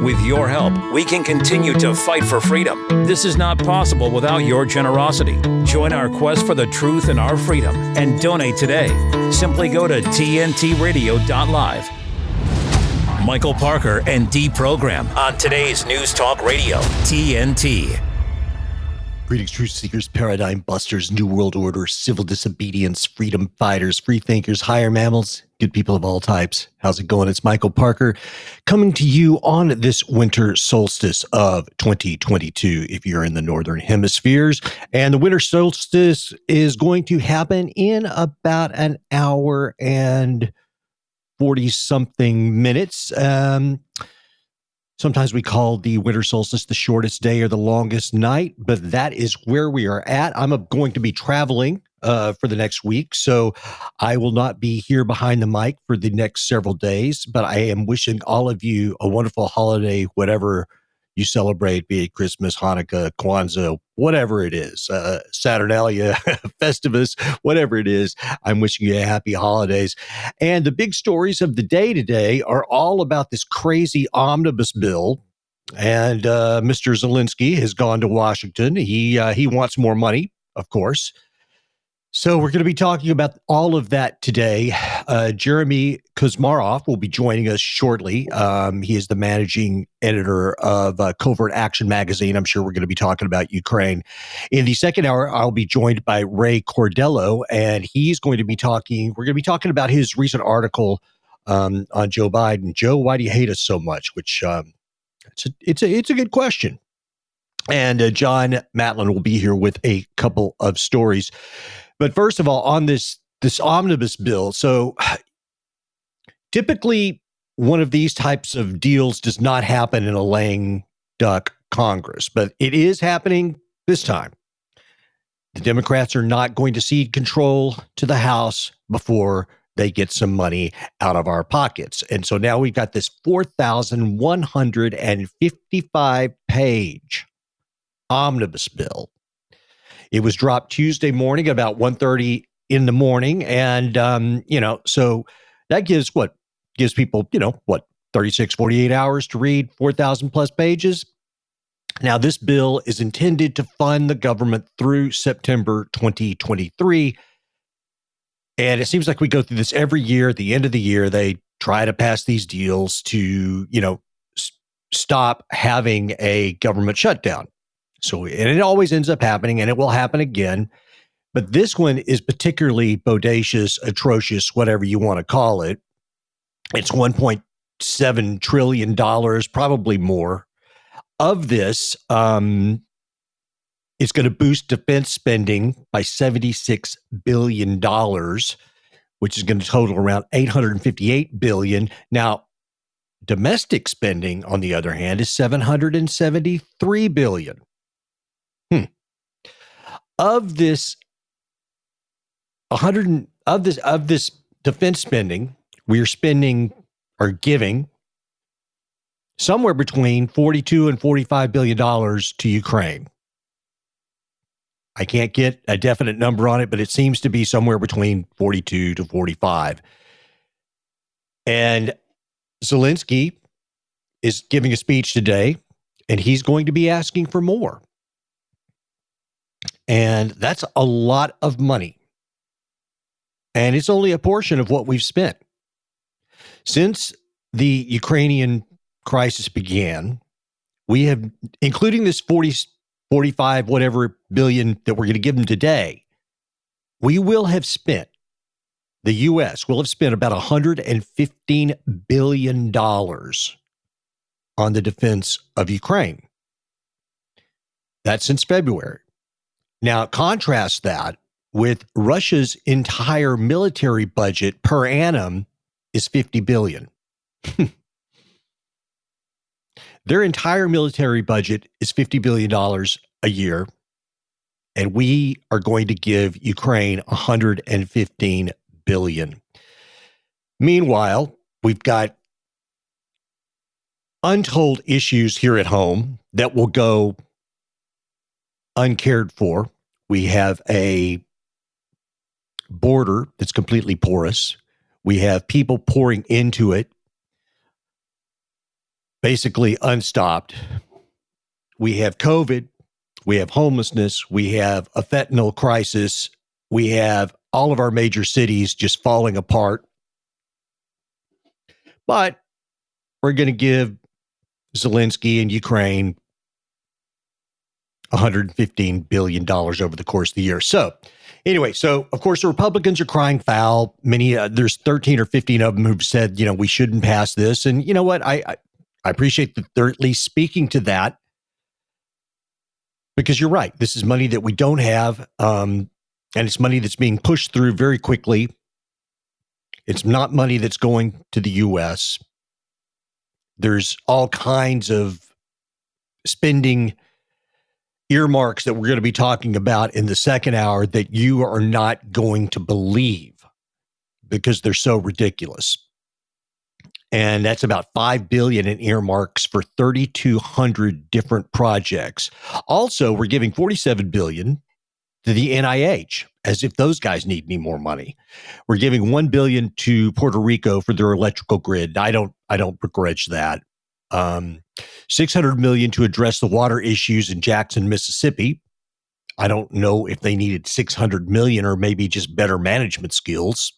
With your help, we can continue to fight for freedom. This is not possible without your generosity. Join our quest for the truth and our freedom and donate today. Simply go to tntradio.live. Michael Parker and Deprogram on today's News Talk Radio, TNT. Greetings, truth seekers, paradigm busters, new world order, civil disobedience, freedom fighters, free thinkers, higher mammals, good people of all types. How's it going? It's Michael Parker coming to you on this winter solstice of 2022 if you're in the northern hemispheres. And the winter solstice is going to happen in about an hour and 40-something minutes. Sometimes we call the winter solstice the shortest day or the longest night, but that is where we are at. I'm going to be traveling for the next week, so I will not be here behind the mic for the next several days, but I am wishing all of you a wonderful holiday, whatever you celebrate, be it Christmas, Hanukkah, Kwanzaa, whatever it is, Saturnalia, Festivus, whatever it is. I'm wishing you a happy holidays. And the big stories of the day today are all about this crazy omnibus bill. And Mr. Zelensky has gone to Washington. He wants more money, of course. So we're going to be talking about all of that today. Jeremy Kuzmarov will be joining us shortly. He is the managing editor of Covert Action magazine. I'm sure we're going to be talking about Ukraine. In the second hour, I'll be joined by Ray Cordello, and he's going to be talking. We're going to be talking about his recent article on Joe Biden. Joe, why do you hate us so much? Which it's a good question. And John Matlin will be here with a couple of stories. But first of all, on this omnibus bill, so typically one of these types of deals does not happen in a lame duck Congress, but it is happening this time. The Democrats are not going to cede control to the House before they get some money out of our pockets. And so now we've got this 4,155-page omnibus bill. It was dropped Tuesday morning at about 1:30 in the morning. And, so that gives people, 36, 48 hours to read 4,000 plus pages. Now, this bill is intended to fund the government through September 2023. And it seems like we go through this every year. At the end of the year, they try to pass these deals to, stop having a government shutdown. So, and it always ends up happening, and it will happen again. But this one is particularly bodacious, atrocious, whatever you want to call it. It's $1.7 trillion, probably more. Of this, it's going to boost defense spending by $76 billion, which is going to total around $858 billion. Now, domestic spending, on the other hand, is $773 billion. Of this defense spending, we are spending or giving somewhere between $42 and $45 billion to Ukraine. I can't get a definite number on it, but it seems to be somewhere between 42 to 45. And Zelensky is giving a speech today, and he's going to be asking for more. And that's a lot of money. And it's only a portion of what we've spent. Since the Ukrainian crisis began, we have, including this 45, whatever billion that we're going to give them today, the U.S. will have spent about $115 billion on the defense of Ukraine. That's since February. Now, contrast that with Russia's entire military budget per annum is $50 billion. Their entire military budget is $50 billion a year, and we are going to give Ukraine $115 billion. Meanwhile, we've got untold issues here at home that will go uncared for. We have a border that's completely porous. We have people pouring into it. basically unstopped. We have COVID, we have homelessness, we have a fentanyl crisis, we have all of our major cities just falling apart. But we're going to give Zelensky and Ukraine $115 billion over the course of the year. So anyway, of course the Republicans are crying foul. Many, there's 13 or 15 of them who've said, we shouldn't pass this. And you know what? I appreciate that they're at least speaking to that, because you're right. This is money that we don't have. And it's money that's being pushed through very quickly. It's not money that's going to the U.S. There's all kinds of spending earmarks that we're going to be talking about in the second hour that you are not going to believe because they're so ridiculous. And that's about $5 billion in earmarks for 3,200 different projects. Also, we're giving $47 billion to the NIH, as if those guys need any more money. We're giving $1 billion to Puerto Rico for their electrical grid. I don't begrudge that. $600 million to address the water issues in Jackson, Mississippi. I don't know if they needed $600 million or maybe just better management skills.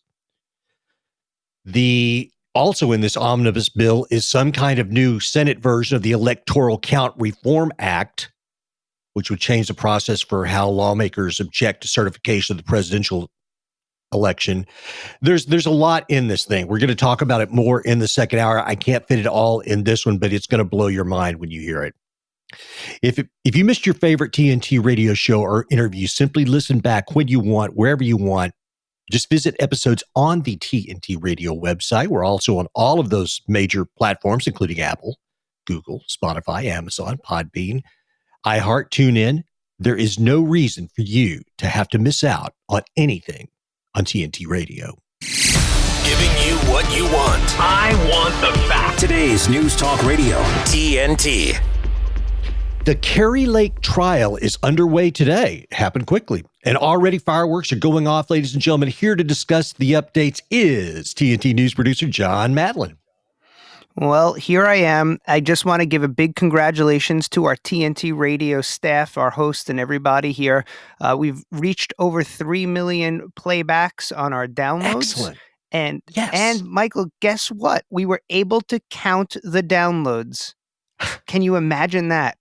Also in this omnibus bill is some kind of new Senate version of the Electoral Count Reform Act, which would change the process for how lawmakers object to certification of the presidential election. There's a lot in this thing. We're going to talk about it more in the second hour. I can't fit it all in this one, but it's going to blow your mind when you hear it. If you missed your favorite TNT radio show or interview, simply listen back when you want, wherever you want. Just visit episodes on the TNT radio website. We're also on all of those major platforms, including Apple, Google, Spotify, Amazon, Podbean, iHeart, TuneIn. There is no reason for you to have to miss out on anything on TNT Radio. Giving you what you want. I want the facts. Today's News Talk Radio, TNT. The Kari Lake trial is underway today. It happened quickly. And already fireworks are going off, ladies and gentlemen. Here to discuss the updates is TNT News producer John Madlin. Well, here I am. I just want to give a big congratulations to our TNT radio staff, our host, and everybody here. We've reached over 3 million playbacks on our downloads. Excellent. And yes. And Michael, guess what? We were able to count the downloads. Can you imagine that?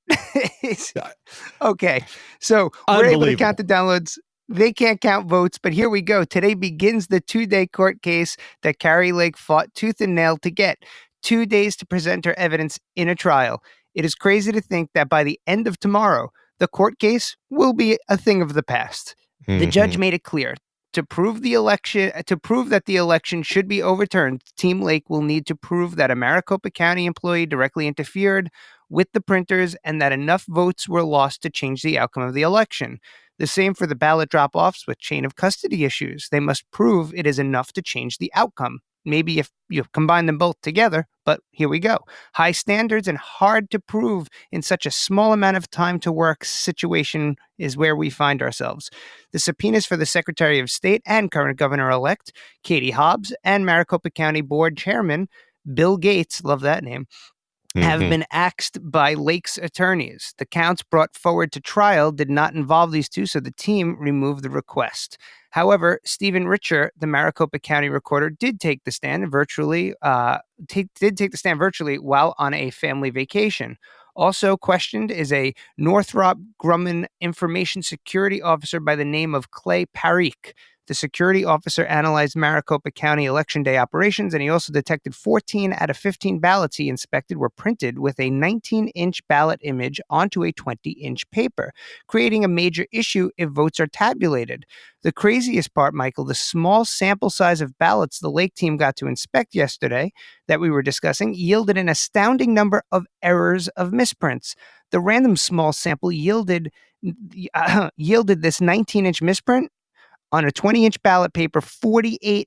Okay, so we're able to count the downloads. They can't count votes, but here we go. Today begins the 2-day court case that Kari Lake fought tooth and nail to get. 2 days to present her evidence in a trial. It is crazy to think that by the end of tomorrow, the court case will be a thing of the past. Mm-hmm. The judge made it clear. To prove that the election should be overturned, Team Lake will need to prove that a Maricopa County employee directly interfered with the printers and that enough votes were lost to change the outcome of the election. The same for the ballot drop-offs with chain of custody issues. They must prove it is enough to change the outcome. Maybe if you combine them both together, but here we go. High standards and hard to prove in such a small amount of time to work situation is where we find ourselves. The subpoenas for the Secretary of State and current governor-elect, Katie Hobbs, and Maricopa County Board Chairman Bill Gates, love that name, have been axed by Lake's attorneys. The counts brought forward to trial did not involve these two, so the team removed the request. However, Stephen Richer, the Maricopa County recorder, did take the stand virtually. Take the stand virtually while on a family vacation. Also questioned is a Northrop Grumman information security officer by the name of Clay Parikh. The security officer analyzed Maricopa County Election Day operations, and he also detected 14 out of 15 ballots he inspected were printed with a 19-inch ballot image onto a 20-inch paper, creating a major issue if votes are tabulated. The craziest part, Michael, the small sample size of ballots the Lake team got to inspect yesterday that we were discussing yielded an astounding number of errors of misprints. The random small sample yielded this 19-inch misprint on a 20-inch ballot paper, 48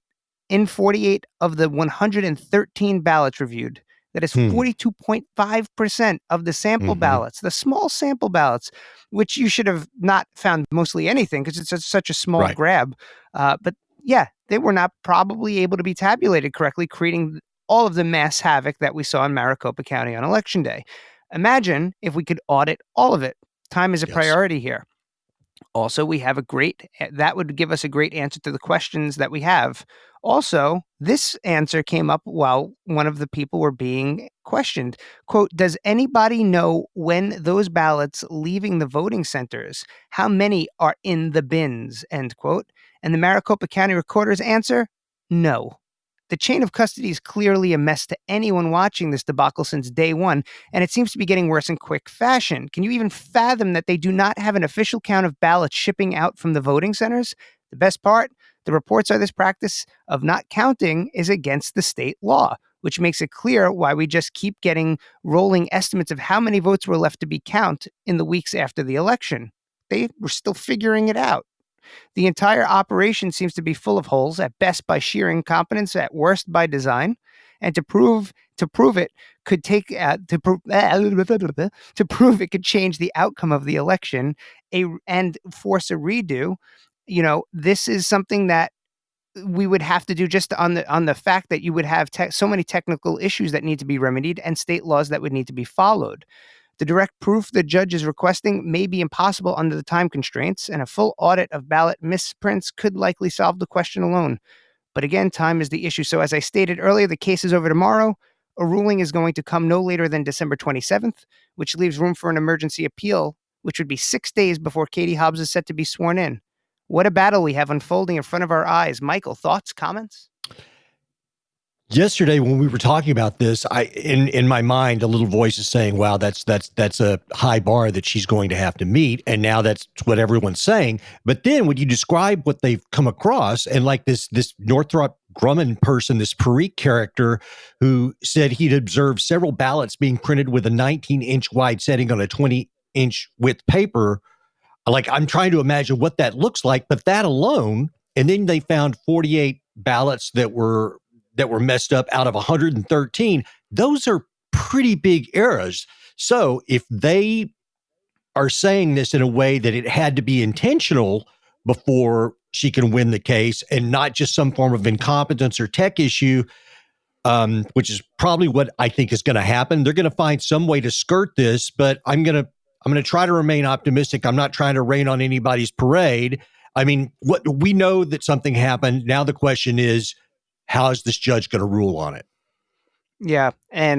of the 113 ballots reviewed. That is 42.5% of the sample ballots, the small sample ballots, which you should have not found mostly anything because it's such a small grab. But yeah, they were not probably able to be tabulated correctly, creating all of the mass havoc that we saw in Maricopa County on Election Day. Imagine if we could audit all of it. Time is a priority here. Also, that would give us a great answer to the questions that we have. Also, this answer came up while one of the people were being questioned. Quote, does anybody know when those ballots leaving the voting centers, how many are in the bins, end quote. And the Maricopa County Recorder's answer, no. The chain of custody is clearly a mess to anyone watching this debacle since day one, and it seems to be getting worse in quick fashion. Can you even fathom that they do not have an official count of ballots shipping out from the voting centers? The best part, the reports are this practice of not counting is against the state law, which makes it clear why we just keep getting rolling estimates of how many votes were left to be counted in the weeks after the election. They were still figuring it out. The entire operation seems to be full of holes, at best by sheer incompetence, at worst by design. And to prove it could take to prove it could change the outcome of the election and force a redo. You know, this is something that we would have to do just on the fact that you would have so many technical issues that need to be remedied and state laws that would need to be followed. The direct proof the judge is requesting may be impossible under the time constraints, and a full audit of ballot misprints could likely solve the question alone. But again, time is the issue. So as I stated earlier, the case is over tomorrow. A ruling is going to come no later than December 27th, which leaves room for an emergency appeal, which would be 6 days before Katie Hobbs is set to be sworn in. What a battle we have unfolding in front of our eyes. Michael, thoughts, comments? Yesterday, when we were talking about this, in my mind, a little voice is saying, wow, that's a high bar that she's going to have to meet. And now that's what everyone's saying. But then when you describe what they've come across, and like this Northrop Grumman person, this Parikh character who said he'd observed several ballots being printed with a 19-inch wide setting on a 20-inch width paper, like I'm trying to imagine what that looks like. But that alone, and then they found 48 ballots that were messed up out of 113. Those are pretty big errors. So if they are saying this in a way that it had to be intentional before she can win the case and not just some form of incompetence or tech issue, which is probably what I think is going to happen, they're going to find some way to skirt this, but I'm going to try to remain optimistic. I'm not trying to rain on anybody's parade. I mean, we know that something happened. Now the question is, how is this judge going to rule on it? Yeah, and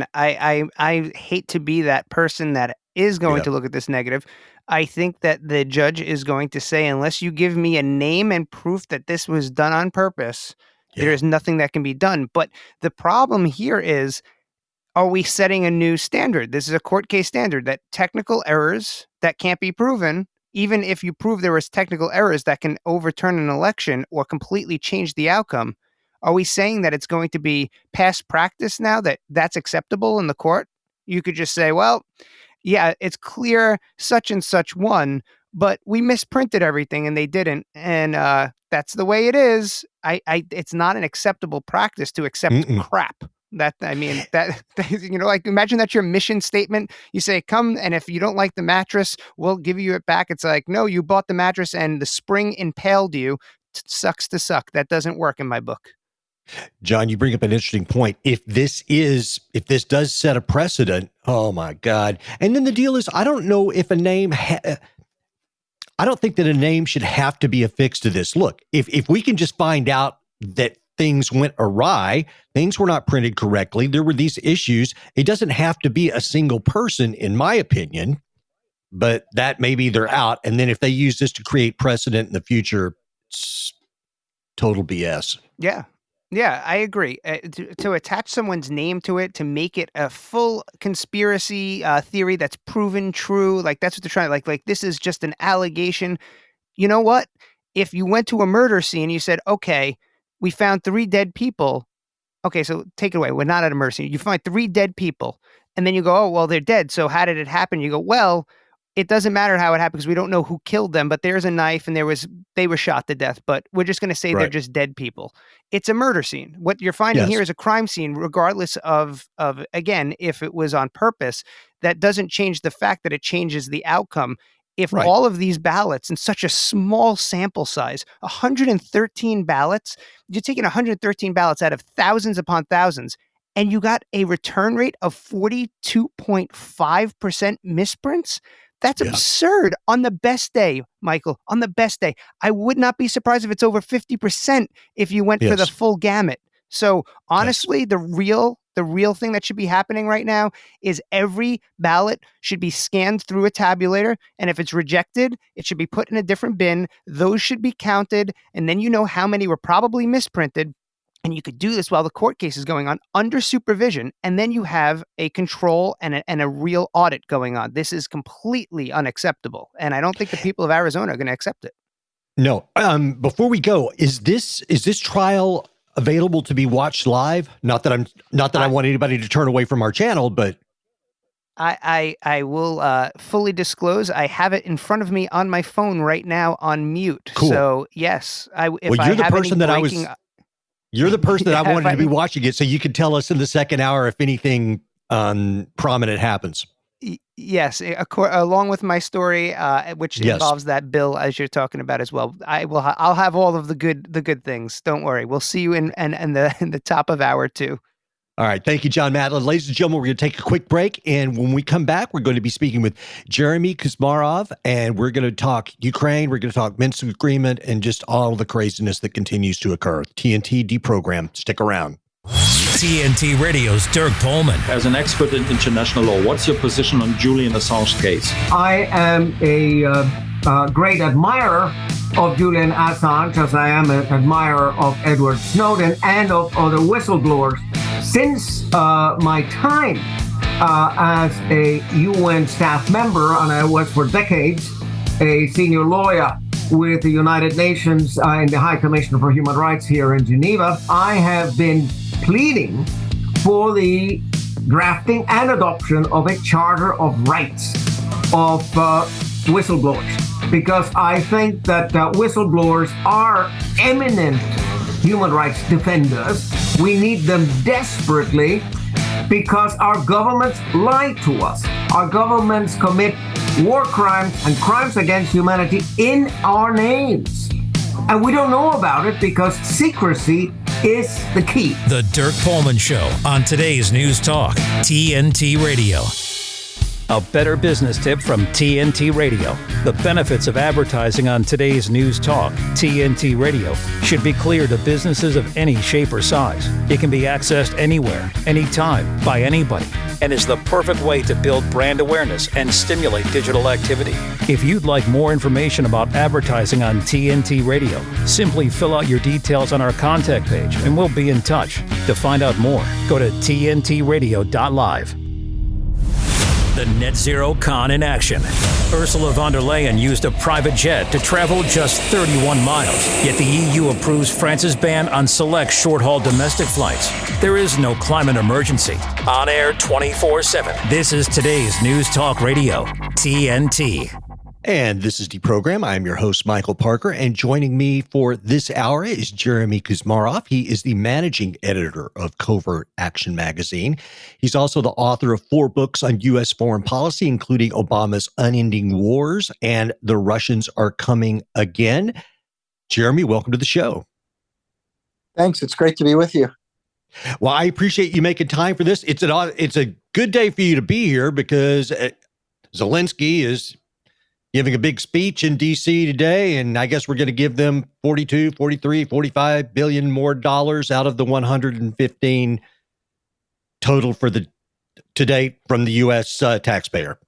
I hate to be that person that is going to look at this negative. I think that the judge is going to say, unless you give me a name and proof that this was done on purpose, there is nothing that can be done. But the problem here is, are we setting a new standard? This is a court case standard that technical errors that can't be proven, even if you prove there was technical errors that can overturn an election or completely change the outcome. Are we saying that it's going to be past practice now that that's acceptable in the court? You could just say, well, yeah, it's clear such and such won, but we misprinted everything and they didn't. And that's the way it is. It's not an acceptable practice to accept crap. Like imagine that's your mission statement. You say, come, and if you don't like the mattress, we'll give you it back. It's like, no, you bought the mattress and the spring impaled you. Sucks to suck. That doesn't work in my book. John, you bring up an interesting point. If this does set a precedent, oh my God. And then the deal is, I don't know if a name, I don't think that a name should have to be affixed to this. Look, if we can just find out that things went awry, things were not printed correctly, there were these issues, it doesn't have to be a single person, in my opinion, but that maybe they're out. And then if they use this to create precedent in the future, it's total BS. Yeah, I agree. To attach someone's name to it, to make it a full conspiracy theory that's proven true, like that's what they're trying. Like this is just an allegation. You know what? If you went to a murder scene, you said, okay, we found 3 dead people. Okay, so take it away. We're not at a murder scene. You find 3 dead people, and then you go, oh, well, they're dead. So how did it happen? You go, well, it doesn't matter how it happened because we don't know who killed them, but there's a knife and they were shot to death, but we're just going to say they're just dead people. It's a murder scene. What you're finding here is a crime scene, regardless of again, if it was on purpose. That doesn't change the fact that it changes the outcome. If all of these ballots in such a small sample size, 113 ballots, you're taking 113 ballots out of thousands upon thousands, and you got a return rate of 42.5% misprints. That's absurd on the best day, Michael, on the best day. I would not be surprised if it's over 50% if you went for the full gamut. So honestly, the real thing that should be happening right now is every ballot should be scanned through a tabulator. And if it's rejected, it should be put in a different bin. Those should be counted. And then you know how many were probably misprinted. And you could do this while the court case is going on under supervision. And then you have a control and a real audit going on. This is completely unacceptable. And I don't think the people of Arizona are going to accept it. No. Before we go, is this trial available to be watched live? Not that I want anybody to turn away from our channel, but I will fully disclose. I have it in front of me on my phone right now on mute. Cool. So yes, you're the person that I wanted to be watching it, so you could tell us in the second hour if anything prominent happens. Yes, along with my story, which involves that bill as you're talking about as well. I'll have all of the good things. Don't worry. We'll see you in the top of hour 2. All right. Thank you, John Matlin. Ladies and gentlemen, we're going to take a quick break. And when we come back, we're going to be speaking with Jeremy Kuzmarov, and we're going to talk Ukraine. We're going to talk Minsk agreement and just all the craziness that continues to occur. TNT deprogram. Stick around. TNT Radio's Dirk Pohlman. As an expert in international law, what's your position on Julian Assange case? I am a great admirer of Julian Assange, as I am an admirer of Edward Snowden and of other whistleblowers. Since my time as a UN staff member, and I was for decades a senior lawyer with the United Nations in the High Commissioner for Human Rights here in Geneva, I have been pleading for the drafting and adoption of a Charter of Rights of whistleblowers, because I think that whistleblowers are eminent human rights defenders. We need them desperately because our governments lie to us. Our governments commit war crimes and crimes against humanity in our names. And we don't know about it because secrecy is the key. The Dirk Pohlman Show on today's News Talk, TNT Radio. A better business tip from TNT Radio. The benefits of advertising on today's News Talk, TNT Radio, should be clear to businesses of any shape or size. It can be accessed anywhere, anytime, by anybody, and is the perfect way to build brand awareness and stimulate digital activity. If you'd like more information about advertising on TNT Radio, simply fill out your details on our contact page and we'll be in touch. To find out more, go to tntradio.live. The Net Zero Con in action. Ursula von der Leyen used a private jet to travel just 31 miles, yet the EU approves France's ban on select short-haul domestic flights. There is no climate emergency. On air 24/7. This is today's News Talk Radio, TNT. And this is the program. I'm your host, Michael Parker, and joining me for this hour is Jeremy Kuzmarov. He is the managing editor of Covert Action magazine. He's also the author of 4 books on U.S. foreign policy, including Obama's Unending Wars and The Russians Are Coming Again. Jeremy, welcome to the show. Thanks. It's great to be with you. Well, I appreciate you making time for this. It's a good day for you to be here because Zelensky is giving a big speech in D.C. today, and I guess we're going to give them 42, 43, 45 billion more dollars out of the 115 total to date from the U.S. Taxpayer.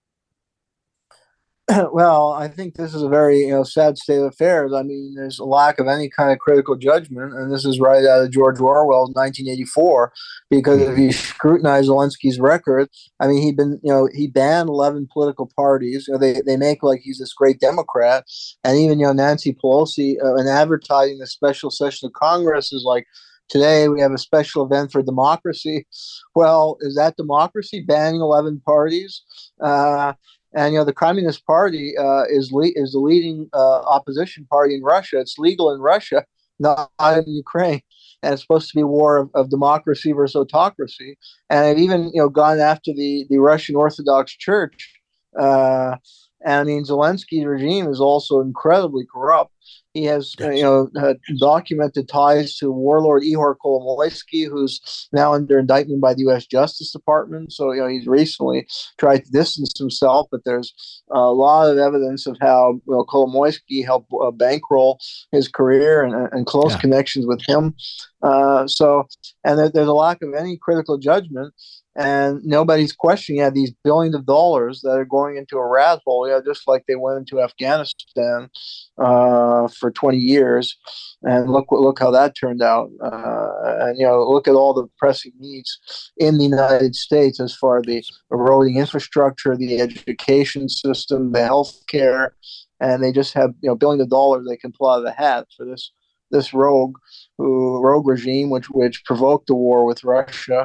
Well, I think this is a very sad state of affairs. I mean, there's a lack of any kind of critical judgment, and this is right out of George Orwell's 1984. Because if you scrutinize Zelensky's record, I mean, he banned 11 political parties. They make like he's this great Democrat, and even Nancy Pelosi, in advertising the special session of Congress is like, today we have a special event for democracy. Well, is that democracy, banning 11 parties? And the Communist Party is the leading opposition party in Russia. It's legal in Russia, not in Ukraine, and it's supposed to be a war of democracy versus autocracy. And it even gone after the Russian Orthodox Church. And I mean, Zelensky's regime is also incredibly corrupt. He has, documented ties to warlord Ihor Kolomoisky, who's now under indictment by the U.S. Justice Department. So, he's recently tried to distance himself, but there's a lot of evidence of how Kolomoisky helped bankroll his career and close connections with him. There's a lack of any critical judgment. And nobody's questioning these billions of dollars that are going into a rat hole, just like they went into Afghanistan for 20 years. And look how that turned out. Look at all the pressing needs in the United States as far as the eroding infrastructure, the education system, the health care. And they just have billions of dollars they can pull out of the hat for this rogue regime, which provoked the war with Russia.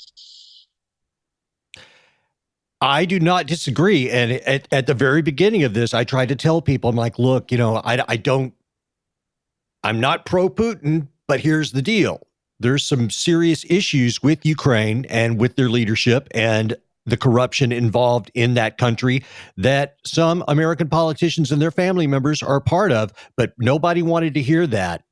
I do not disagree. And at the very beginning of this, I tried to tell people, I'm like, look, I'm not pro-Putin, but here's the deal. There's some serious issues with Ukraine and with their leadership and the corruption involved in that country that some American politicians and their family members are part of, but nobody wanted to hear that.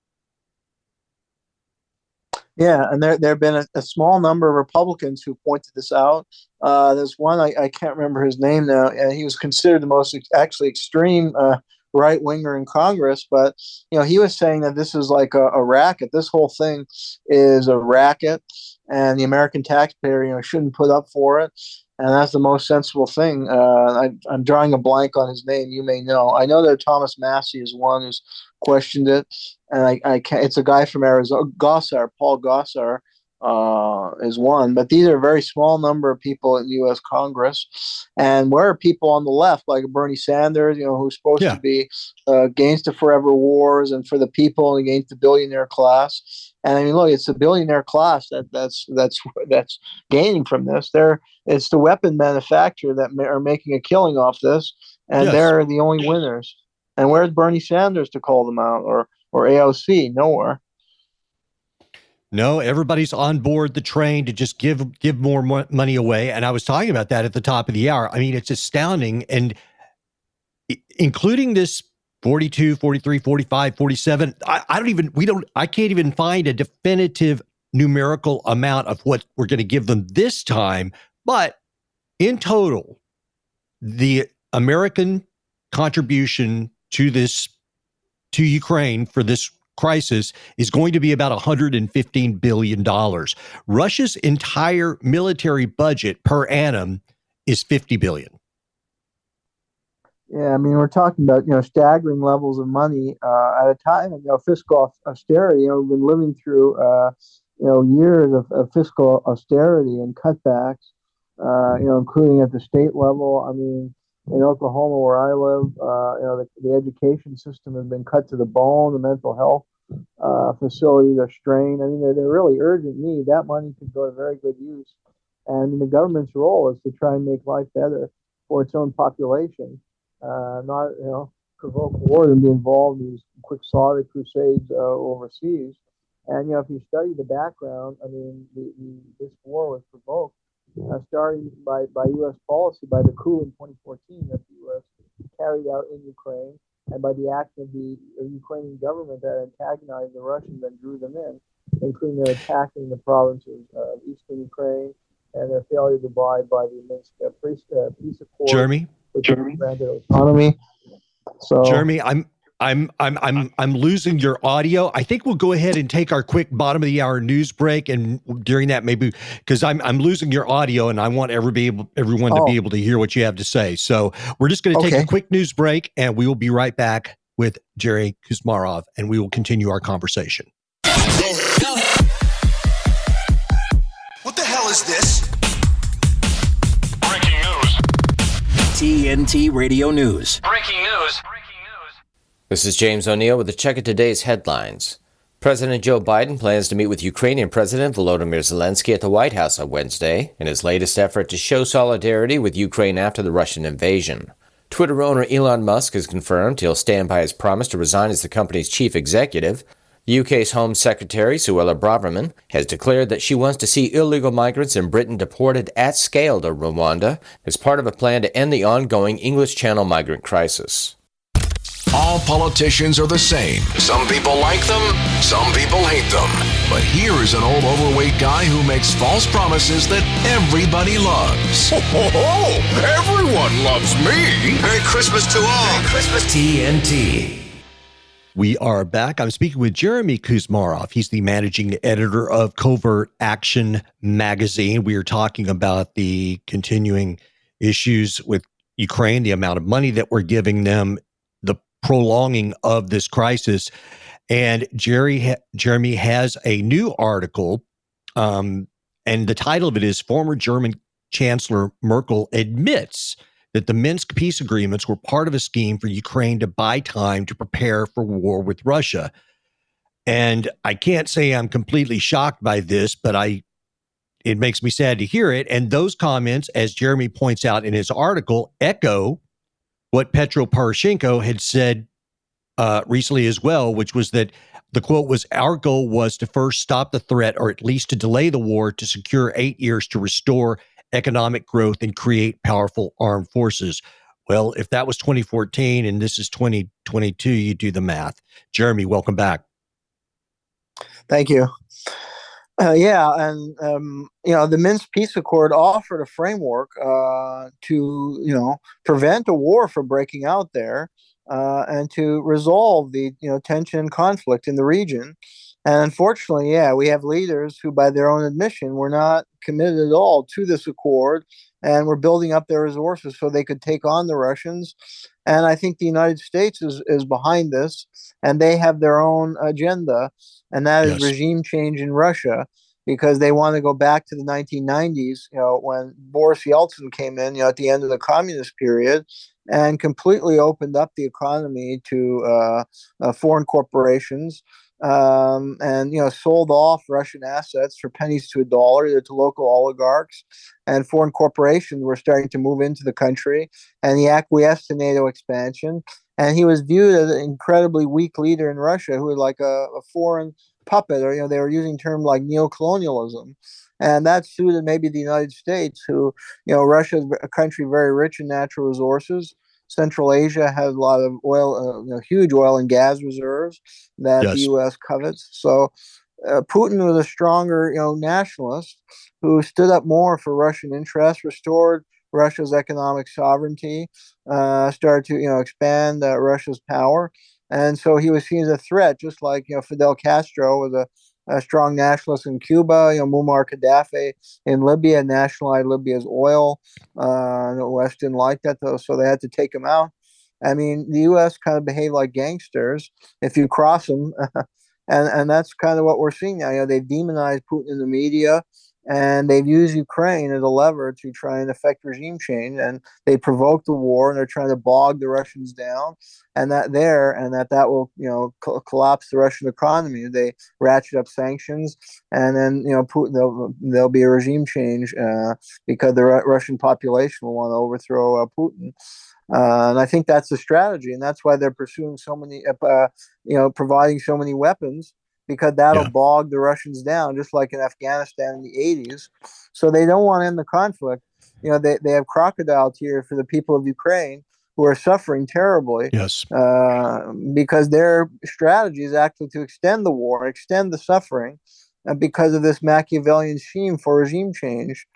Yeah, and there have been a small number of Republicans who pointed this out. There's one, I can't remember his name now, and he was considered the most extreme right-winger in Congress, but he was saying that this is like a racket. This whole thing is a racket, and the American taxpayer shouldn't put up for it. And that's the most sensible thing. I'm drawing a blank on his name. You may know. I know that Thomas Massey is one who's questioned it, and I can't. It's a guy from Arizona, Paul Gosar is one. But these are a very small number of people in the U.S. Congress. And where are people on the left, like Bernie Sanders, who's supposed to be against the forever wars and for the people and against the billionaire class? And I mean, look, it's the billionaire class that's gaining from this. It's the weapon manufacturer that are making a killing off this, and they're the only winners. And where's Bernie Sanders to call them out, or AOC? Nowhere. No, everybody's on board the train to just give more money away. And I was talking about that at the top of the hour. I mean, it's astounding, and including this 42, 43, 45, 47. I can't even find a definitive numerical amount of what we're going to give them this time. But in total, the American contribution to Ukraine for this crisis is going to be about $115 billion. Russia's entire military budget per annum is $50 billion. Yeah, I mean, we're talking about staggering levels of money at a time of fiscal austerity. We've been living through years of fiscal austerity and cutbacks. Including at the state level. I mean, in Oklahoma, where I live, the education system has been cut to the bone. The mental health facilities are strained. I mean, they're really urgent need. That money could go to very good use. And the government's role is to try and make life better for its own population, not provoke war and be involved in these quixotic crusades overseas. And if you study the background, I mean, this war was provoked. Starting by U.S. policy, by the coup in 2014 that the U.S. carried out in Ukraine, and by the action of the Ukrainian government that antagonized the Russians and drew them in, including their attacking the provinces of eastern Ukraine and their failure to abide by the Minsk peace accord, Jeremy, which granted autonomy. So, Jeremy, I'm losing your audio. I think we'll go ahead and take our quick bottom of the hour news break, and during that, maybe because I'm losing your audio, and I want everyone to be able to hear what you have to say. So we're just going to take a quick news break, and we will be right back with Jerry Kuzmarov, and we will continue our conversation. What the hell is this? Breaking news. TNT Radio News. Breaking news. This is James O'Neill with a check of today's headlines. President Joe Biden plans to meet with Ukrainian President Volodymyr Zelensky at the White House on Wednesday in his latest effort to show solidarity with Ukraine after the Russian invasion. Twitter owner Elon Musk has confirmed he'll stand by his promise to resign as the company's chief executive. The UK's Home Secretary, Suella Braverman, has declared that she wants to see illegal migrants in Britain deported at scale to Rwanda as part of a plan to end the ongoing English Channel migrant crisis. All politicians are the same. Some people like them, some people hate them. But here is an old overweight guy who makes false promises that everybody loves. Ho, ho, ho! Everyone loves me! Merry Christmas to all! Merry Christmas. TNT. We are back. I'm speaking with Jeremy Kuzmarov. He's the managing editor of Covert Action magazine. We are talking about the continuing issues with Ukraine, the amount of money that we're giving them, the prolonging of this crisis. And Jeremy has a new article, and the title of it is Former German Chancellor Merkel Admits that the Minsk peace agreements were part of a scheme for Ukraine to buy time to prepare for war with Russia. And I can't say I'm completely shocked by this, but it makes me sad to hear it. And those comments, as Jeremy points out in his article, echo what Petro Poroshenko had said recently as well, which was that the quote was, "Our goal was to first stop the threat, or at least to delay the war, to secure 8 years to restore economic growth and create powerful armed forces." Well, if that was 2014 and this is 2022, you do the math. Jeremy, welcome back. Thank you. The Minsk Peace Accord offered a framework to prevent a war from breaking out there and to resolve the tension and conflict in the region. And unfortunately, we have leaders who, by their own admission, were not committed at all to this accord and were building up their resources so they could take on the Russians. And I think the United States is behind this, and they have their own agenda, and that is regime change in Russia, because they want to go back to the 1990s, when Boris Yeltsin came in, at the end of the communist period, and completely opened up the economy to foreign corporations. And sold off Russian assets for pennies to a dollar to local oligarchs, and foreign corporations were starting to move into the country, and he acquiesced to NATO expansion. And he was viewed as an incredibly weak leader in Russia, who was like a foreign puppet, or they were using terms like neocolonialism. And that suited maybe the United States, who, Russia is a country very rich in natural resources. Central Asia has a lot of oil, huge oil and gas reserves that the U.S. covets. So Putin was a stronger, nationalist who stood up more for Russian interests, restored Russia's economic sovereignty, started to, expand Russia's power. And so he was seen as a threat, just like, Fidel Castro was a strong nationalist in Cuba. Muammar Gaddafi in Libya nationalized Libya's oil. The West didn't like that, though, so they had to take him out. I mean, the U.S. kind of behaved like gangsters if you cross them, and that's kind of what we're seeing now. They've demonized Putin in the media, and they've used Ukraine as a lever to try and affect regime change, and they provoked the war, and they're trying to bog the Russians down, and that will collapse the Russian economy. They ratchet up sanctions, and then Putin, there'll be a regime change because the Russian population will want to overthrow Putin. And I think that's the strategy, and that's why they're pursuing so many, providing so many weapons, because that'll bog the Russians down, just like in Afghanistan in the 80s. So they don't want to end the conflict. They have crocodile tears for the people of Ukraine who are suffering terribly. Yes. Because their strategy is actually to extend the war, extend the suffering, because of this Machiavellian scheme for regime change.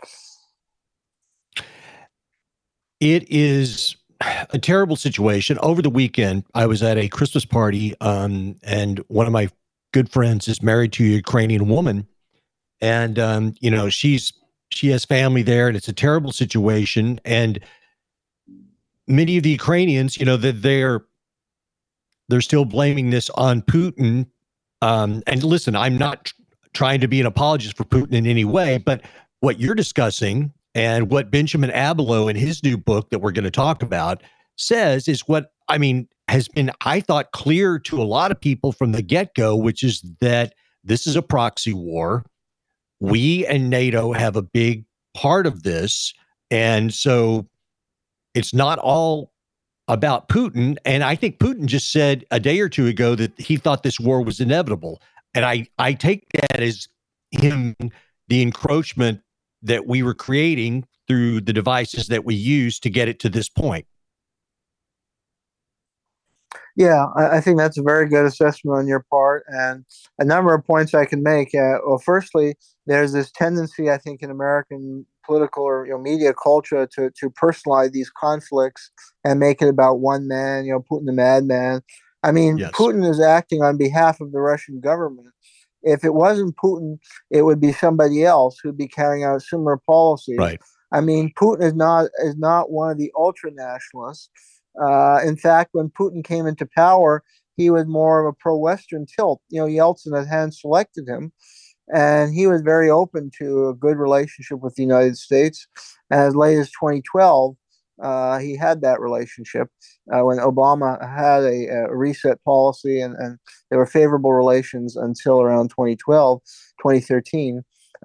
It is a terrible situation. Over the weekend, I was at a Christmas party, and one of my good friends is married to a Ukrainian woman, and she has family there, and it's a terrible situation. And many of the Ukrainians, that they're still blaming this on Putin. And listen, I'm not trying to be an apologist for Putin in any way, but what you're discussing and what Benjamin Abelow in his new book that we're going to talk about says is what, has been, I thought, clear to a lot of people from the get-go, which is that this is a proxy war. We and NATO have a big part of this. And so it's not all about Putin. And I think Putin just said a day or two ago that he thought this war was inevitable. And I take that as him, the encroachment that we were creating through the devices that we use to get it to this point. Yeah, I think that's a very good assessment on your part, and a number of points I can make. Well, firstly, there's this tendency, I think, in American political or media culture to personalize these conflicts and make it about one man, Putin the madman. I mean, Yes. Putin is acting on behalf of the Russian government. If it wasn't Putin, it would be somebody else who'd be carrying out similar policies. Right. I mean, Putin is not one of the ultra nationalists. In fact, when Putin came into power, he was more of a pro-Western tilt. Yeltsin had hand selected him, and he was very open to a good relationship with the United States. And as late as 2012, he had that relationship when Obama had a reset policy, and there were favorable relations until around 2012, 2013.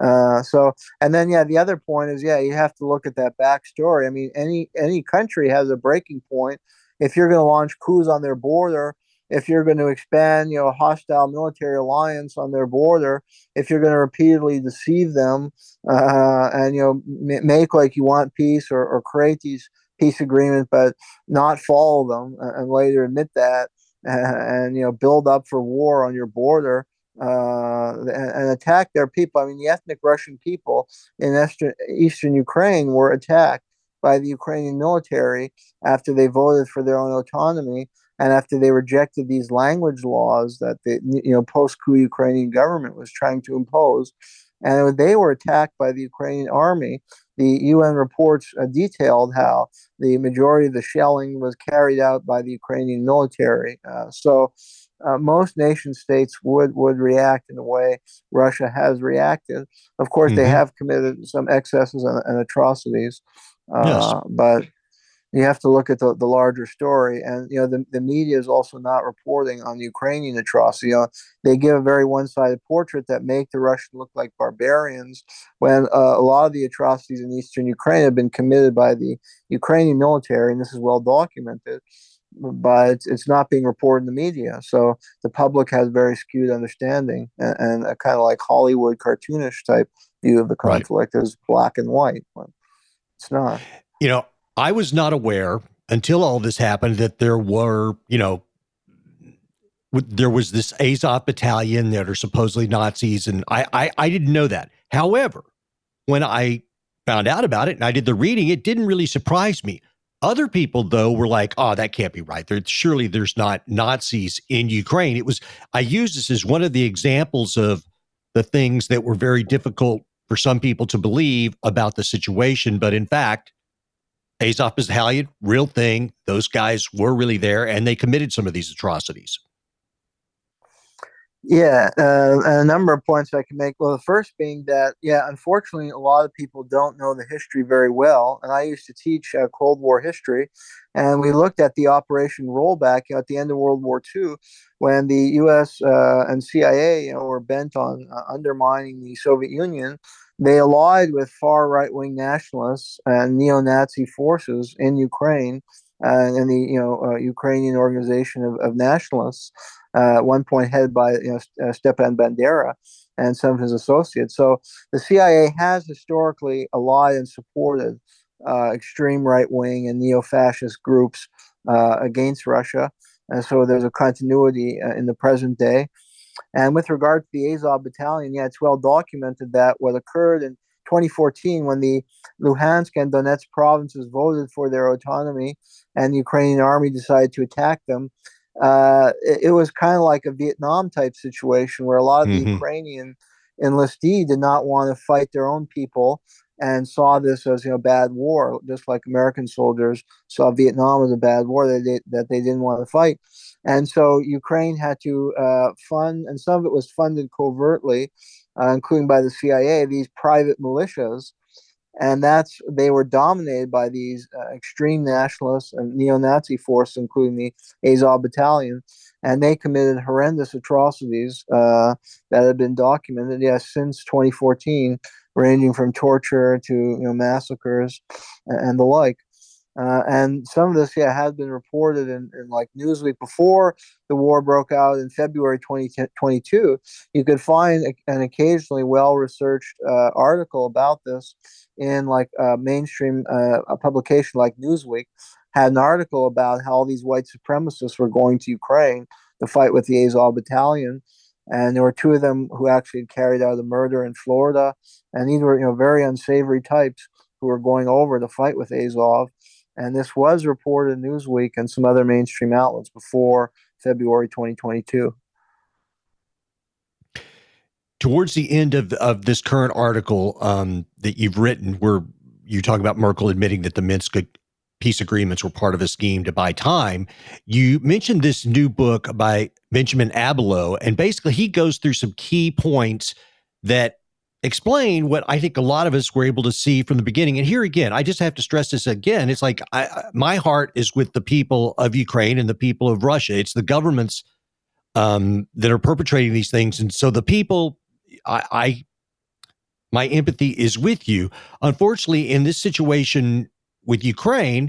And then the other point is you have to look at that backstory. I mean, any country has a breaking point. If you're going to launch coups on their border, if you're going to expand a hostile military alliance on their border, if you're going to repeatedly deceive them and make like you want peace or create these peace agreements but not follow them and later admit that and build up for war on your border and attack their people. I mean, the ethnic Russian people in eastern Ukraine were attacked by the Ukrainian military after they voted for their own autonomy and after they rejected these language laws that the post-coup Ukrainian government was trying to impose. And they were attacked by the Ukrainian army. The UN reports detailed how the majority of the shelling was carried out by the Ukrainian military. Most nation states would react in the way Russia has reacted. Of course, they have committed some excesses and atrocities, Yes. but you have to look at the larger story. And the media is also not reporting on Ukrainian atrocity. They give a very one-sided portrait that make the Russians look like barbarians, when a lot of the atrocities in eastern Ukraine have been committed by the Ukrainian military, and this is well documented. But it's not being reported in the media, so the public has very skewed understanding and a kind of like Hollywood cartoonish type view of the conflict as black and white. But it's not. I was not aware until all this happened that there were, there was this Azov battalion that are supposedly Nazis, and I didn't know that. However, when I found out about it and I did the reading, it didn't really surprise me. Other people, though, were like, "Oh, that can't be right. Surely there's not Nazis in Ukraine." I used this as one of the examples of the things that were very difficult for some people to believe about the situation. But in fact, Azov battalion, real thing. Those guys were really there, and they committed some of these atrocities. Yeah, and a number of points I can make. Well, the first being that, unfortunately, a lot of people don't know the history very well. And I used to teach Cold War history, and we looked at the Operation Rollback at the end of World War II, when the U.S. And CIA were bent on undermining the Soviet Union. They allied with far right-wing nationalists and neo-Nazi forces in Ukraine and the Ukrainian Organization of Nationalists. At one point headed by Stepan Bandera and some of his associates. So the CIA has historically allied and supported extreme right-wing and neo-fascist groups against Russia. And so there's a continuity in the present day. And with regard to the Azov battalion, it's well documented that what occurred in 2014 when the Luhansk and Donetsk provinces voted for their autonomy and the Ukrainian army decided to attack them, it was kind of like a Vietnam type situation where a lot of the Ukrainian enlistees did not want to fight their own people and saw this as bad war, just like American soldiers saw Vietnam as a bad war that they didn't want to fight. And so Ukraine had to fund, and some of it was funded covertly, including by the CIA, these private militias. And they were dominated by these extreme nationalists and neo-Nazi forces, including the Azov battalion. And they committed horrendous atrocities that have been documented, since 2014, ranging from torture to massacres and the like. And some of this, has been reported in like Newsweek before the war broke out in February 2022. You could find an occasionally well-researched article about this in like a mainstream a publication like Newsweek. had an article about how all these white supremacists were going to Ukraine to fight with the Azov battalion. And there were two of them who actually had carried out a murder in Florida. And these were, very unsavory types who were going over to fight with Azov. And this was reported in Newsweek and some other mainstream outlets before February 2022. Towards the end of this current article that you've written, where you talk about Merkel admitting that the Minsk peace agreements were part of a scheme to buy time, you mentioned this new book by Benjamin Abelow, and basically he goes through some key points that explain what I think a lot of us were able to see from the beginning. And here again, I just have to stress this again. It's like my heart is with the people of Ukraine and the people of Russia. It's the governments that are perpetrating these things. And so the people, my empathy is with you. Unfortunately, in this situation with Ukraine,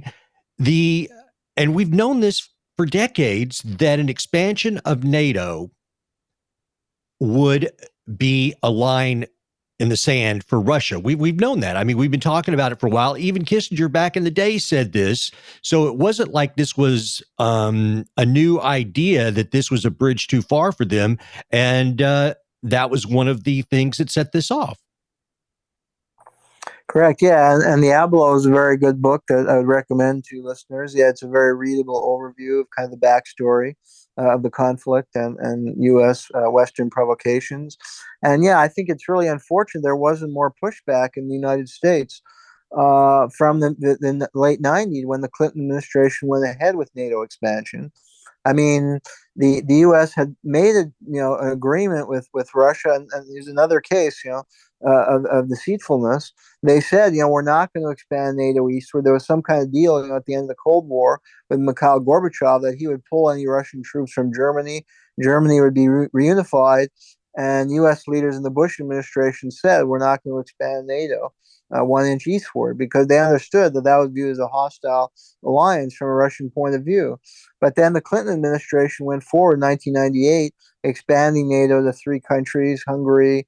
and we've known this for decades, that an expansion of NATO would be a line in the sand for Russia. We've known that. I mean, we've been talking about it for a while. Even Kissinger back in the day said this. So it wasn't like this was a new idea, that this was a bridge too far for them. And that was one of the things that set this off. Correct. Yeah. And the Abelow is a very good book that I would recommend to listeners. Yeah, it's a very readable overview of kind of the backstory of the conflict and U.S. Western provocations. And yeah, I think it's really unfortunate there wasn't more pushback in the United States from the late 90s when the Clinton administration went ahead with NATO expansion. I mean, the U.S. had made an agreement with Russia, and there's another case, of deceitfulness. They said, we're not going to expand NATO eastward. There was some kind of deal, at the end of the Cold War with Mikhail Gorbachev that he would pull any Russian troops from Germany. Germany would be reunified, and U.S. leaders in the Bush administration said, we're not going to expand NATO 1 inch eastward, because they understood that was viewed as a hostile alliance from a Russian point of view. But then the Clinton administration went forward in 1998, expanding NATO to 3 countries, Hungary,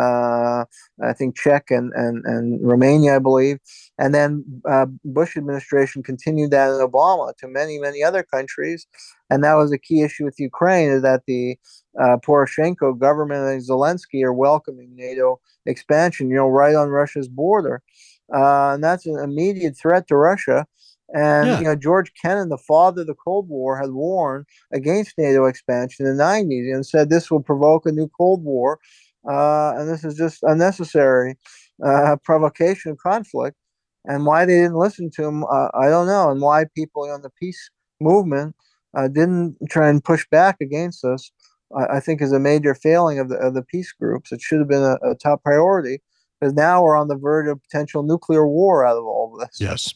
I think Czech and Romania, I believe. And then Bush administration continued that in Obama to many, many other countries. And that was a key issue with Ukraine, is that the Poroshenko government and Zelensky are welcoming NATO expansion, right on Russia's border. And that's an immediate threat to Russia. And, George Kennan, the father of the Cold War, had warned against NATO expansion in the 90s and said this will provoke a new Cold War. And this is just unnecessary provocation of conflict. And why they didn't listen to him, I don't know. And why people in the peace movement didn't try and push back against us, I think is a major failing of the peace groups. It should have been a top priority, because now we're on the verge of potential nuclear war out of all of this. Yes.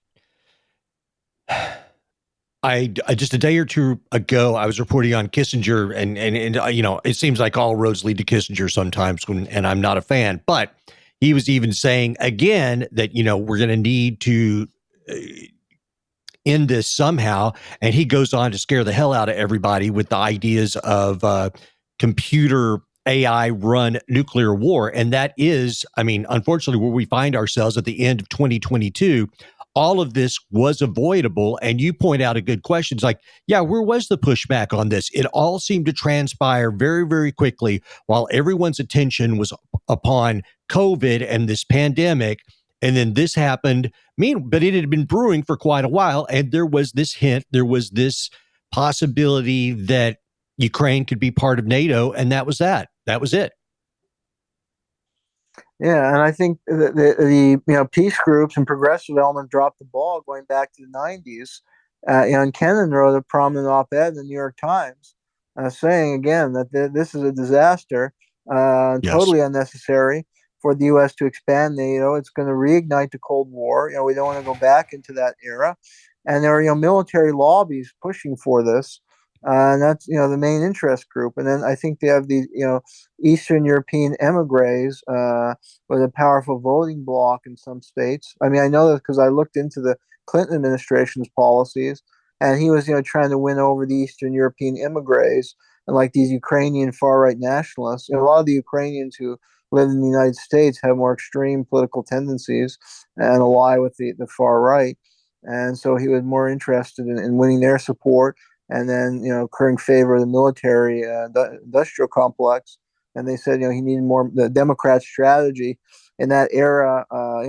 I just a day or two ago, I was reporting on Kissinger, and it seems like all roads lead to Kissinger sometimes, and I'm not a fan, but he was even saying again that, we're going to need to end this somehow. And he goes on to scare the hell out of everybody with the ideas of computer AI run nuclear war. And that is, unfortunately, where we find ourselves at the end of 2022. All of this was avoidable. And you point out a good question. It's like, where was the pushback on this? It all seemed to transpire very, very quickly while everyone's attention was upon COVID and this pandemic. And then this happened. But it had been brewing for quite a while. And there was this hint, there was this possibility that Ukraine could be part of NATO. And that was that. That was it. Yeah, and I think the peace groups and progressive element dropped the ball going back to the 90s. And Kennan wrote a prominent op-ed in the New York Times saying, again, that this is a disaster, totally unnecessary for the U.S. to expand NATO. It's going to reignite the Cold War. We don't want to go back into that era. And there are military lobbies pushing for this. And that's, the main interest group. And then I think they have the, Eastern European emigres with a powerful voting bloc in some states. I know that because I looked into the Clinton administration's policies, and he was, trying to win over the Eastern European emigres and like these Ukrainian far-right nationalists. A lot of the Ukrainians who live in the United States have more extreme political tendencies and ally with the far right. and so he was more interested in winning their support, and then incurring favor of the military industrial complex. And they said he needed more the Democrat strategy. In that era,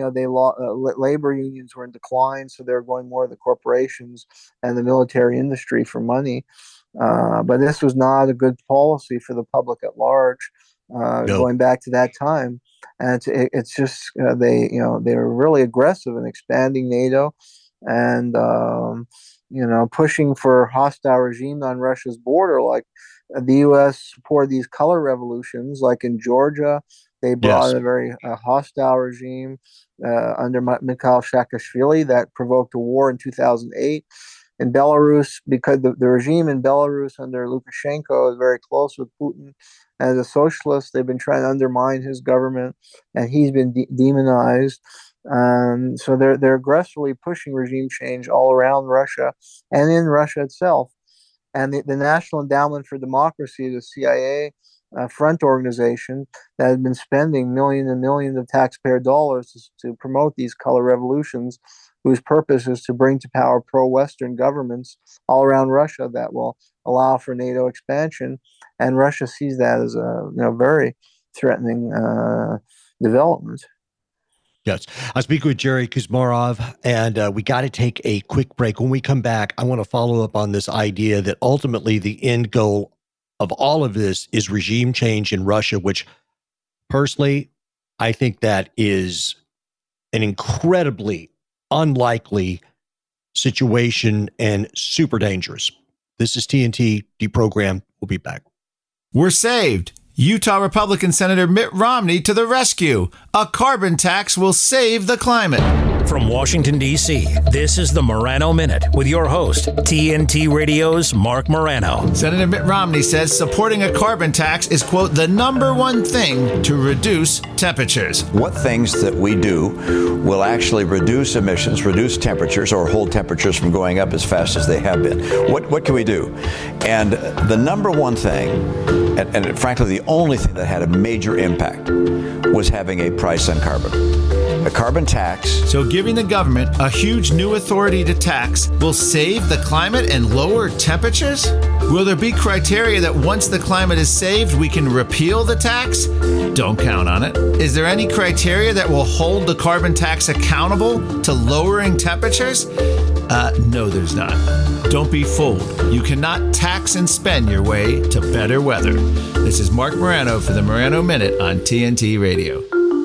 labor unions were in decline, so they were going more to the corporations and the military industry for money. But this was not a good policy for the public at large, going back to that time. And it's just they were really aggressive in expanding NATO, and pushing for hostile regime on Russia's border. Like the U.S. supported these color revolutions, like in Georgia. They brought a very hostile regime under Mikhail Saakashvili that provoked a war in 2008. In Belarus, because the regime in Belarus under Lukashenko is very close with Putin. As a socialist, they've been trying to undermine his government, and he's been demonized. So they're aggressively pushing regime change all around Russia and in Russia itself. And the National Endowment for Democracy, the CIA front organization that has been spending millions and millions of taxpayer dollars to promote these color revolutions, whose purpose is to bring to power pro-Western governments all around Russia that will allow for NATO expansion. And Russia sees that as a very threatening development. Yes. I speak with Jerry Kuzmarov, and we got to take a quick break. When we come back, I want to follow up on this idea that ultimately the end goal of all of this is regime change in Russia, which personally, I think that is an incredibly unlikely situation and super dangerous. This is TNT Deprogrammed. We'll be back. We're saved. Utah Republican Senator Mitt Romney to the rescue. A carbon tax will save the climate. From Washington, D.C., this is the Morano Minute with your host, TNT Radio's Mark Morano. Senator Mitt Romney says supporting a carbon tax is, quote, the number one thing to reduce temperatures. What things that we do will actually reduce emissions, reduce temperatures, or hold temperatures from going up as fast as they have been? What can we do? And the number one thing, and frankly the only thing that had a major impact, was having a price on carbon. A carbon tax. So giving the government a huge new authority to tax will save the climate and lower temperatures? Will there be criteria that once the climate is saved, we can repeal the tax? Don't count on it. Is there any criteria that will hold the carbon tax accountable to lowering temperatures? No, there's not. Don't be fooled. You cannot tax and spend your way to better weather. This is Mark Morano for the Morano Minute on TNT Radio.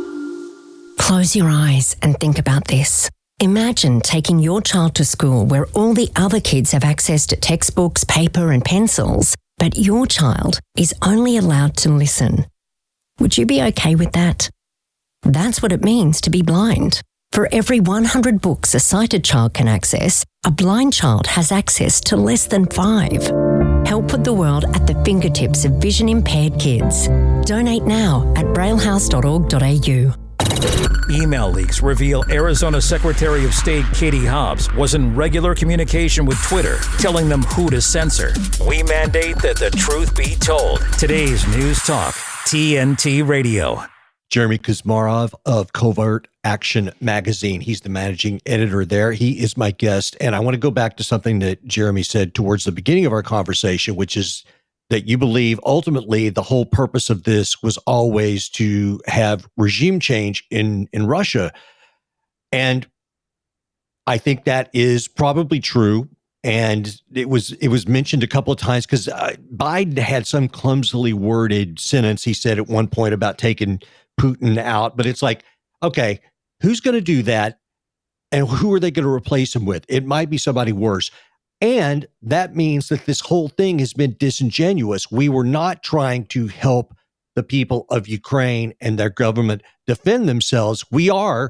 Close your eyes and think about this. Imagine taking your child to school where all the other kids have access to textbooks, paper, and pencils, but your child is only allowed to listen. Would you be okay with that? That's what it means to be blind. For every 100 books a sighted child can access, a blind child has access to less than 5. Help put the world at the fingertips of vision-impaired kids. Donate now at braillehouse.org.au. Email leaks reveal Arizona Secretary of State Katie Hobbs was in regular communication with Twitter, telling them who to censor. We mandate that the truth be told. Today's News Talk, TNT Radio. Jeremy Kuzmarov of Covert Action Magazine. He's the managing editor there. He is my guest. And I want to go back to something that Jeremy said towards the beginning of our conversation, which is that you believe ultimately the whole purpose of this was always to have regime change in Russia. And I think that is probably true. And it was mentioned a couple of times because Biden had some clumsily worded sentence. He said at one point about taking Putin out, but it's like, okay, who's going to do that? And who are they going to replace him with? It might be somebody worse. And that means that this whole thing has been disingenuous. We were not trying to help the people of Ukraine and their government defend themselves. We are,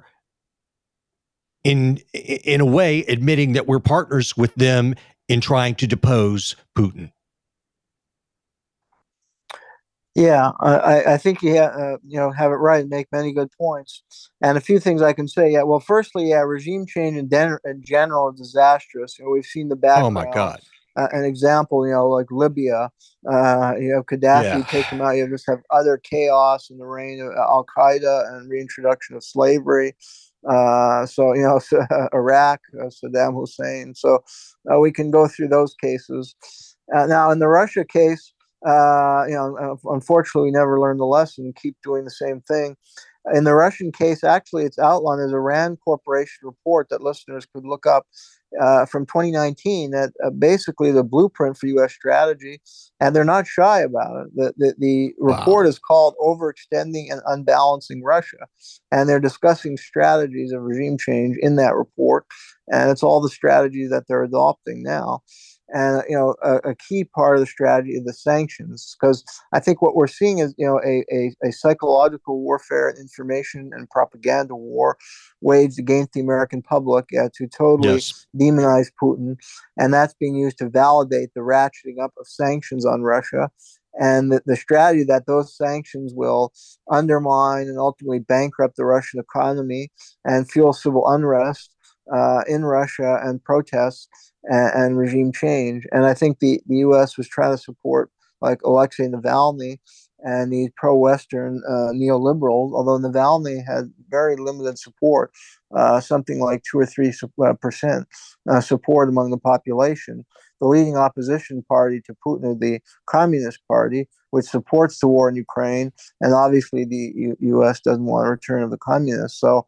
in a way, admitting that we're partners with them in trying to depose Putin. Yeah, I think you have it right and make many good points. And a few things I can say. Yeah, well, firstly, regime change in general is disastrous. We've seen the background. Oh my God! An example, like Libya. Gaddafi take him out. You just have utter chaos in the reign of Al Qaeda and reintroduction of slavery. So, Iraq, Saddam Hussein. So we can go through those cases. Now, in the Russia case, unfortunately, we never learned the lesson, keep doing the same thing. In the Russian case, actually, it's outlined as a RAND Corporation report that listeners could look up from 2019 that basically the blueprint for U.S. strategy, and they're not shy about it. The report is called Overextending and Unbalancing Russia, and they're discussing strategies of regime change in that report, and it's all the strategies that they're adopting now. And a key part of the strategy is the sanctions, because I think what we're seeing is a psychological warfare, information and propaganda war waged against the American public to totally demonize Putin, and that's being used to validate the ratcheting up of sanctions on Russia, and the strategy that those sanctions will undermine and ultimately bankrupt the Russian economy and fuel civil unrest in Russia and protests and regime change. And I think the U.S. was trying to support like Alexei Navalny and these pro-Western neoliberals, although Navalny had very limited support, something like 2 or 3% support among the population. The leading opposition party to Putin is the Communist Party, which supports the war in Ukraine, and obviously the U.S. doesn't want a return of the communists. So,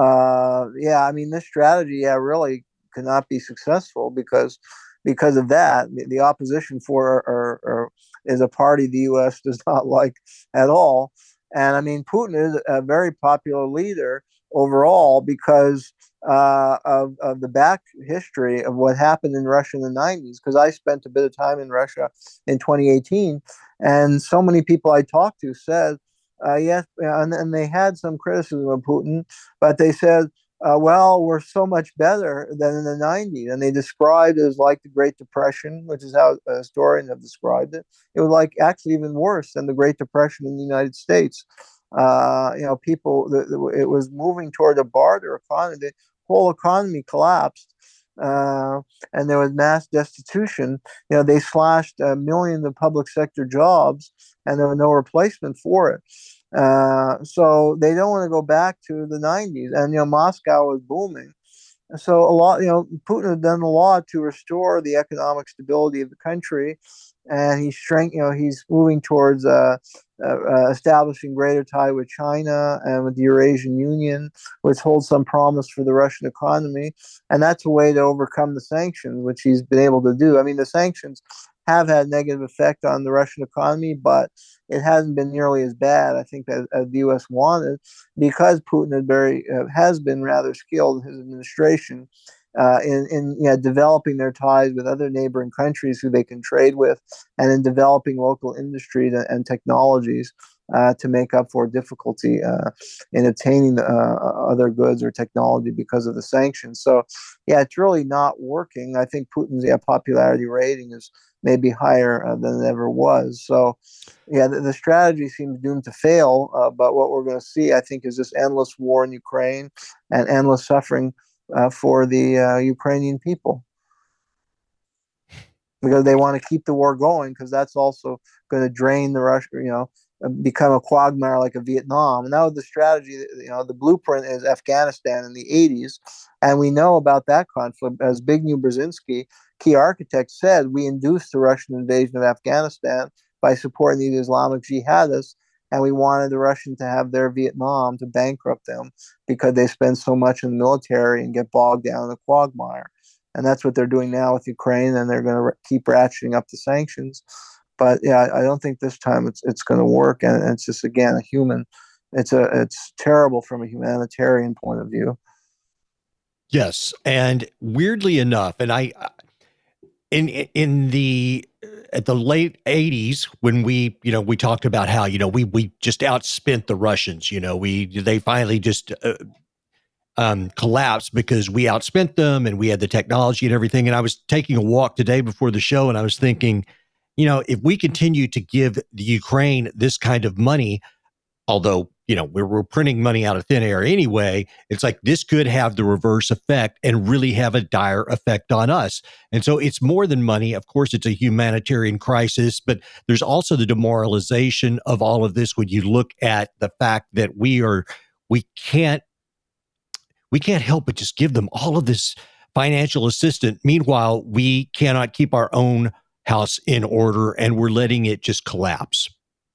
this strategy, really cannot be successful because of that. The opposition is a party the U.S. does not like at all. And Putin is a very popular leader overall because of the back history of what happened in Russia in the 90s. Because I spent a bit of time in Russia in 2018, and so many people I talked to said, yes, and they had some criticism of Putin, but they said, we're so much better than in the 90s. And they described it as like the Great Depression, which is how historians have described it. It was like actually even worse than the Great Depression in the United States. It was moving toward a barter economy. The whole economy collapsed. And there was mass destitution. They slashed millions of public sector jobs, and there was no replacement for it. So they don't want to go back to the 90s. And, Moscow was booming. So Putin has done a lot to restore the economic stability of the country. And he's moving towards establishing greater tie with China and with the Eurasian Union, which holds some promise for the Russian economy. And that's a way to overcome the sanctions, which he's been able to do. The sanctions have had negative effect on the Russian economy, but it hasn't been nearly as bad, I think, as the U.S. wanted, because Putin has been rather skilled in his administration in developing their ties with other neighboring countries who they can trade with, and in developing local industries and technologies to make up for difficulty in obtaining other goods or technology because of the sanctions. So, it's really not working. I think Putin's popularity rating is maybe higher than it ever was. So, the strategy seems doomed to fail. But what we're going to see, I think, is this endless war in Ukraine and endless suffering for the Ukrainian people, because they want to keep the war going, because that's also going to drain the Russia, become a quagmire like a Vietnam. And that was the strategy. The blueprint is Afghanistan in the 80s, and we know about that conflict. As Zbigniew Brzezinski, key architect, said, we induced the Russian invasion of Afghanistan by supporting the Islamic jihadists, and we wanted the Russians to have their Vietnam, to bankrupt them, because they spend so much in the military and get bogged down in the quagmire. And that's what they're doing now with Ukraine, and they're going to keep ratcheting up the sanctions. But I don't think this time it's going to work. And it's just, again, it's terrible from a humanitarian point of view. Yes, and weirdly enough, and at the late 80s, when we talked about how we just outspent the Russians, they finally just collapsed because we outspent them and we had the technology and everything. And I was taking a walk today before the show, and I was thinking, if we continue to give the Ukraine this kind of money, although we're printing money out of thin air anyway, it's like this could have the reverse effect and really have a dire effect on us. And so it's more than money. Of course, it's a humanitarian crisis, but there's also the demoralization of all of this when you look at the fact that we we can't help but just give them all of this financial assistance. Meanwhile, we cannot keep our own house in order, and we're letting it just collapse.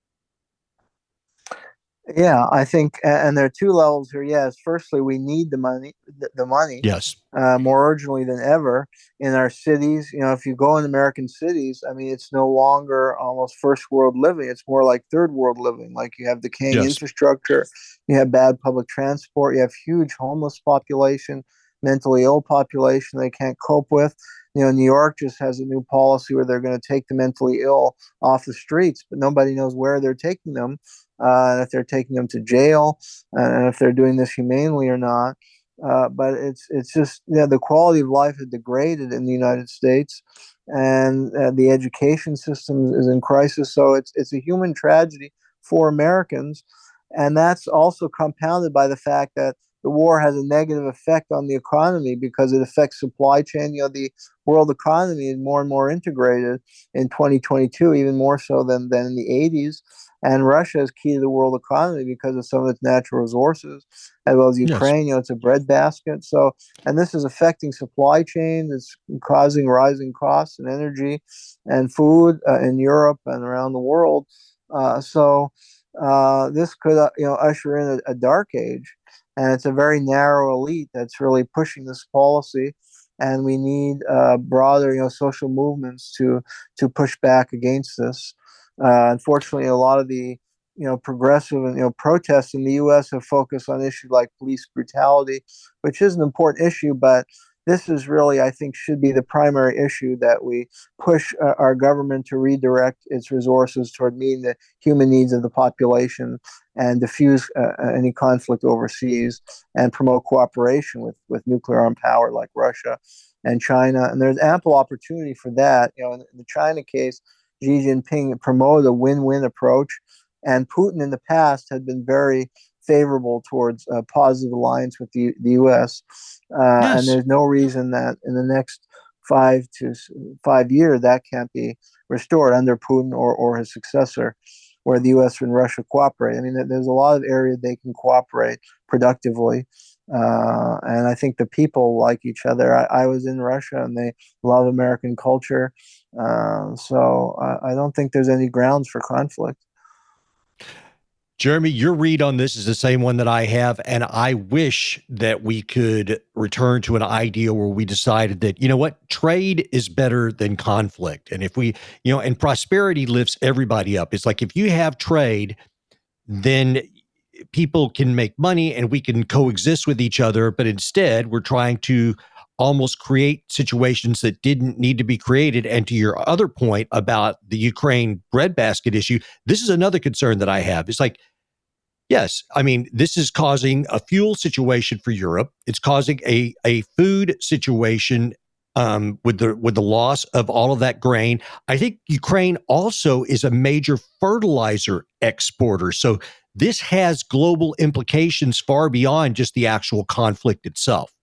Yeah, I think, and there are two levels here. Yes, firstly, we need the money. Yes, more urgently than ever in our cities. If you go in American cities, I mean, it's no longer almost first world living. It's more like third world living. Like, you have decaying infrastructure, you have bad public transport, you have huge homeless population, mentally ill population they can't cope with. New York just has a new policy where they're going to take the mentally ill off the streets, but nobody knows where they're taking them, and if they're taking them to jail, and if they're doing this humanely or not. But it's just the quality of life has degraded in the United States, and the education system is in crisis. So it's a human tragedy for Americans, and that's also compounded by the fact that the war has a negative effect on the economy because it affects supply chain. The world economy is more and more integrated in 2022, even more so than in the 80s. And Russia is key to the world economy because of some of its natural resources, as well as Ukraine. It's a breadbasket. So, and this is affecting supply chains. It's causing rising costs in energy and food in Europe and around the world. So this could usher in a dark age. And it's a very narrow elite that's really pushing this policy, and we need broader, social movements to push back against this. Unfortunately, a lot of the progressive and protests in the U.S. have focused on issues like police brutality, which is an important issue, but this is really, I think, should be the primary issue, that we push our government to redirect its resources toward meeting the human needs of the population and diffuse any conflict overseas and promote cooperation with nuclear armed power like Russia and China. And there's ample opportunity for that. In the China case, Xi Jinping promoted a win-win approach, and Putin in the past had been very favorable towards a positive alliance with the U.S. And there's no reason that in the next 5 years that can't be restored under Putin or his successor, where the U.S. and Russia cooperate. I mean, there's a lot of areas they can cooperate productively. And I think the people like each other. I was in Russia, and they love American culture. So I don't think there's any grounds for conflict. Jeremy, your read on this is the same one that I have, and I wish that we could return to an idea where we decided that, trade is better than conflict. And if we, and prosperity lifts everybody up. It's like, if you have trade, then people can make money and we can coexist with each other. But instead, we're trying to almost create situations that didn't need to be created. And to your other point about the Ukraine breadbasket issue, this is another concern that I have. It's like, yes, I mean, this is causing a fuel situation for Europe. It's causing a food situation with the loss of all of that grain. I think Ukraine also is a major fertilizer exporter. So this has global implications far beyond just the actual conflict itself.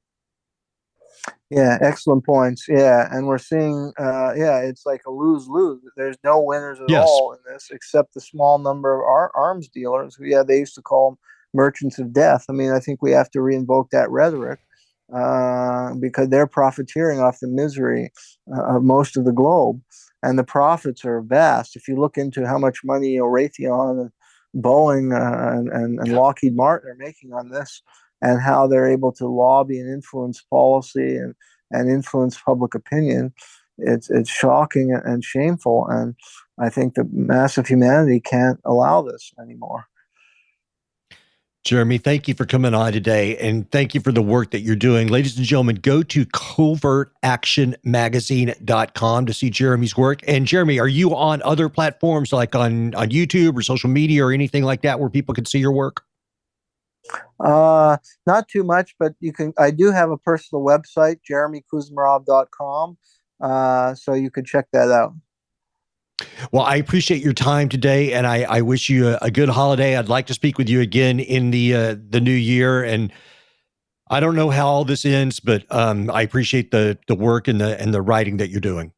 Yeah, excellent points. Yeah, and we're seeing, it's like a lose-lose. There's no winners at all in this, except the small number of arms dealers who, they used to call them merchants of death. I mean, I think we have to reinvoke that rhetoric because they're profiteering off the misery of most of the globe, and the profits are vast. If you look into how much money Raytheon and Boeing and Lockheed Martin are making on this, and how they're able to lobby and influence policy and influence public opinion, it's shocking and shameful. And I think the mass of humanity can't allow this anymore. Jeremy, thank you for coming on today, and thank you for the work that you're doing. Ladies and gentlemen, go to covertactionmagazine.com to see Jeremy's work. And Jeremy, are you on other platforms like on YouTube or social media or anything like that where people can see your work? Not too much, but I do have a personal website, jeremykuzmarov.com. So you could check that out. Well, I appreciate your time today, and I wish you a good holiday. I'd like to speak with you again in the new year. And I don't know how all this ends, but I appreciate the work and the writing that you're doing.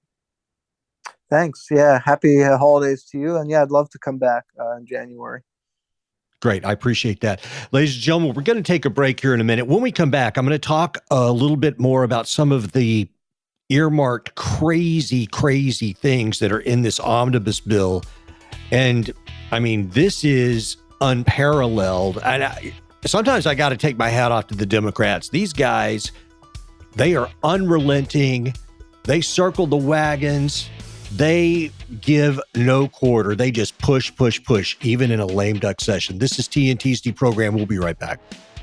Thanks. Yeah. Happy holidays to you. And I'd love to come back in January. Great. I appreciate that. Ladies and gentlemen, we're going to take a break here in a minute. When we come back, I'm going to talk a little bit more about some of the earmarked crazy things that are in this omnibus bill. And I mean, this is unparalleled. And sometimes I got to take my hat off to the Democrats. These guys, they are unrelenting. They circle the wagons. They give no quarter. They just push, even in a lame duck session. This is TNT's deprogram. We'll be right back.